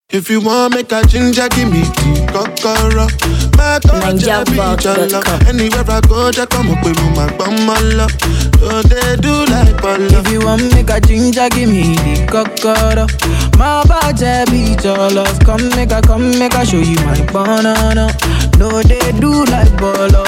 If you want make a ginger, give me the kokoro. My NigerVault.com. Anywhere I go, just come up with my bumala. So they do like polo. If you want make a ginger, give me the kokoro. My body beat your love. Come make a show you my banana. No, they do like bolo.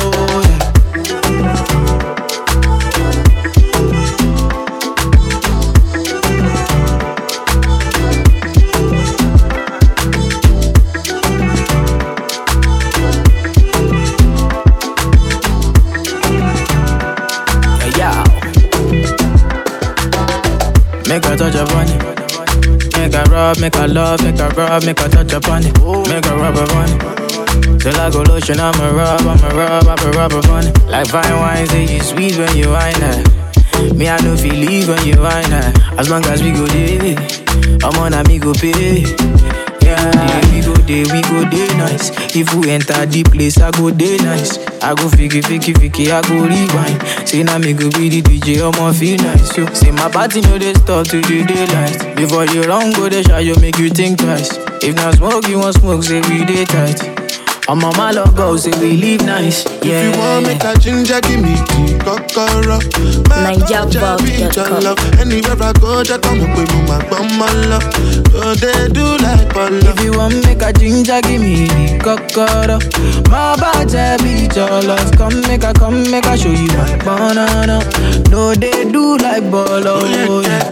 Make a touch upon it. Make a rub, make a love, make a rub, make a touch upon it. Make a rub upon it. Till I go lotion, I'ma rub upon it. Like fine wine, say you sweet when you wine that. Me, I know feel leave when you wine that. As long as we go there, I'm on a me go pay. Yeah, we go there nice. If we enter the place, I go there nice. I go fiki, I go rewind. Say now me go be the DJ, I'ma feel nice. Yo, say my party no they stop to the daylight. Before you run, go the shot, you make you think twice. If not smoke, you want smoke, say we day tight. I'm on my logo, say we live nice. Yeah. If you want make a ginger, give me the kokoro. NigerVault.com. Anywhere I go, just come up with my bumala. So they do like polo. If you want make a ginger, give me the kokoro. My body beat your love. Come make a show you my banana. No, they do like bolo. Oh, yeah,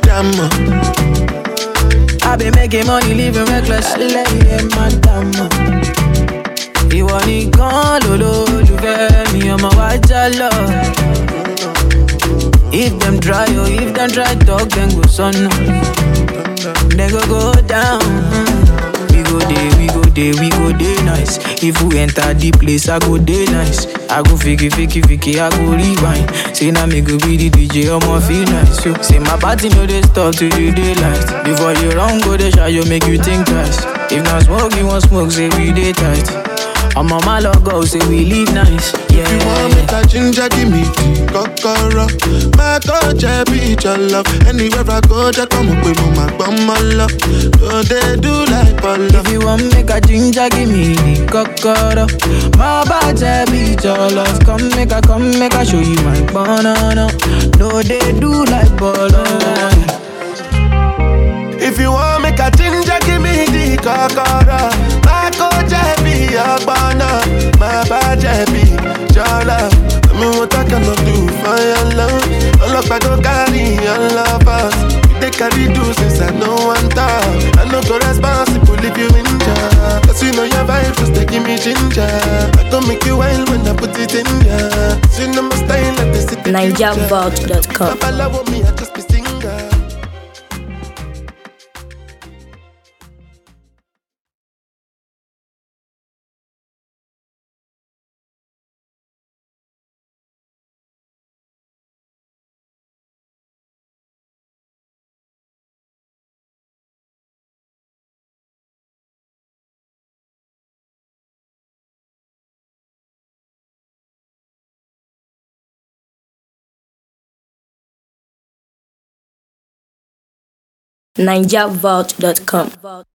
I been making money, living reckless. Lay madam. Ìwọ nìkan lolólùfẹ́ mi, ọmọ wa jálọ. If them try talk, then go sọnù. They go down. We go day nice. If we enter the place, I go day nice. I go fiki, I go rewind. Say now me go be the DJ, I'ma feel nice. Yo, say my party no they stop to the daylight. Before you run, go the shot, you make you think twice. If not smoke, you want smoke, say we day tight. I'm on my logo, say we live nice. Yeah. If you want make a ginger, give me the kokoro. My touch, beat your love. Anywhere I go, just come up with my bumala. So they do like polo. If you want make a ginger, give me the kokoro. My body beat your love. Come make a show you my banana. No, they do like bolo. If you want make a ginger, give me the kokoro. My coach, be your banana. My body be your love. I mean, what I cannot do for your love. All of I go carry your love us. They carry do since I know one time. I know go responsible if you injure. Cause you know your vibe, just they give me ginger. I don't make you wild when I put it in ya. Cause you know my style like the city. NigerVault.com. Papa love me, I just be singer. NigerVault.com.